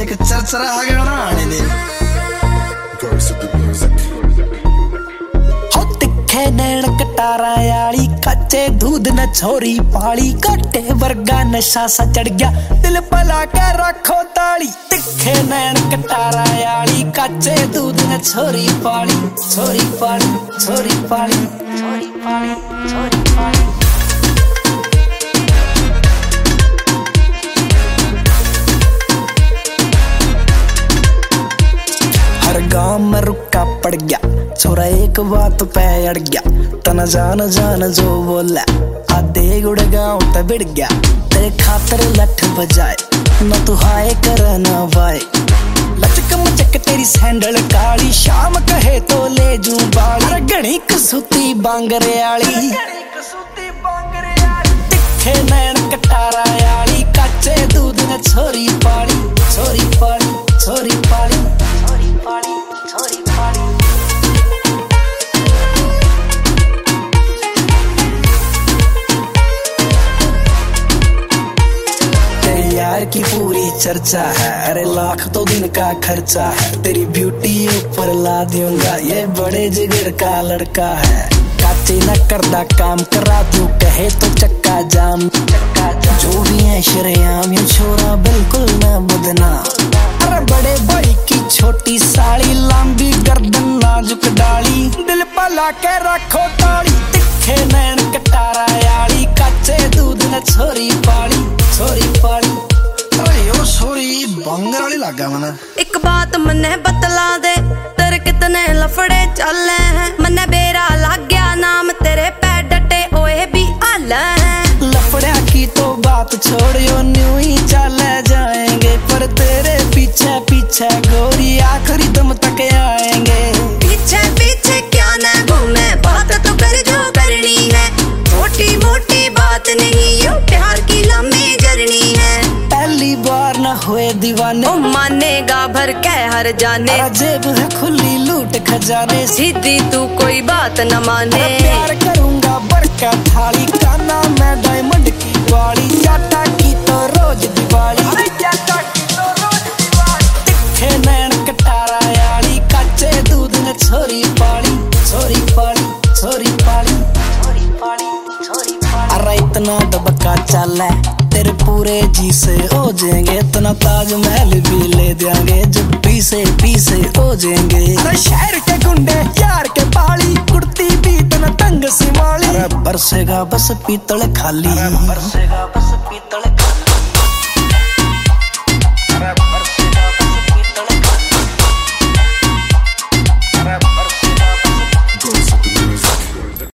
एक चरचरा आ गया ना आने दे। हो तिखे नैन कटारा याली कच्चे दूध न छोरी पाली काटे वर्गा नशा सा चढ़ गया दिल पला के रखो ताली। तिखे नैन कटारा याली कच्चे दूध न छोरी पाली छोरी पाली छोरी पाली छोरी पाली छोरी पाली। हर गांव में रुका पड़ गया छोरा एक बात पे अड़ गया तना जान जान जो बोला आधे गुड़ गाँव ते बिड़ गया तेरे खातर लठ बजाए न तू हाय कर न वाय। लचक मचक तेरी सैंडल काली शाम कहे तो ले जू बाली घनी कसूती बांगरे आली तिखे नैन कटारा याली कच्चे दूध न छोरी पाली छोरी पाली छोरी पाली छोरी पाली छोरी पाली। तेरी यार की पूरी चर्चा है अरे लाख तो दिन का खर्चा है तेरी ब्यूटी ऊपर ला दूंगा ये बड़े जिगर का लड़का है। काचे न करदा काम करा तू कहे तो चक्का जाम जो भी है शरेआम ये छोरा बिल्कुल न बदनाम। अरे बड़े भाई की छोटी साड़ी लंबी गर्दन नाजुक डाली दिल पला के रखो ताली। तिखे नैन कटारा याली कच्चे दूध न छोरी पाली छोरी पाली। अरे यो छोरी बंगर वाली लगा मना। एक बात मने बतला दे तेरे कितने लफड़े चले हैं मने बेरा लग गया नाम तेरे पे डटे ओए भी आल हैं। लफड़ा की तो बात छोड़ियो न्यू ही चले जाएंगे पर तेरे पीछे पीछे गोरी आखिरी दम तक आएंगे। पीछे पीछे क्या न घूमे बात तो कर जो करनी है छोटी मोटी बात नहीं यो प्यार की लंबी जर्नी है। पहली बार न हुए दीवाने ओ मानेगा भर के हर जाने जेब है खुली लूट खजाने सीधी तू कोई बात न माने। प्यार करूंगा बड़का थाली काना मैं डायमंड की बाड़ी चाटा की तो रोज दिवाली तिखे नैन कटारा याली कच्चे दूध न छोरी पाली छोरी पाली छोरी पाली छोरी पाली छोरी पाली। अरे इतना दबका चल है तेरे पूरे जी से हो जाएंगे इतना ताजमहल भी ले देंगे जब पीसे हो जाएंगे। अरे शहर के गुंडे यार के पाली कुर्ती भी तना तंग सिमाली बरसेगा बस पीतल खाली बरसेगा बस पीतल